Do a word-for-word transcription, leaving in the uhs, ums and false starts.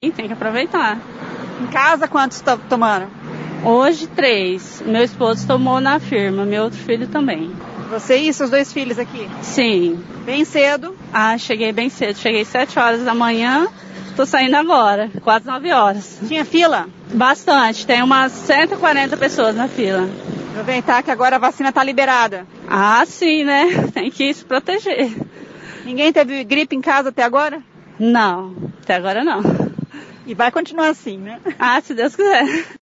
E tem que aproveitar. Em casa, quantos estão tomando? Hoje, três. Meu esposo tomou na firma, meu outro filho também. Você e seus dois filhos aqui? Sim. Bem cedo? Ah, cheguei bem cedo. Cheguei sete horas da manhã, tô saindo agora, quase nove horas. Tinha fila? Bastante, tem umas cento e quarenta pessoas na fila. Aproveitar que agora a vacina está liberada. Ah, sim, né? Tem que se proteger. Ninguém teve gripe em casa até agora? Não, até agora não. E vai continuar assim, né? Ah, se Deus quiser.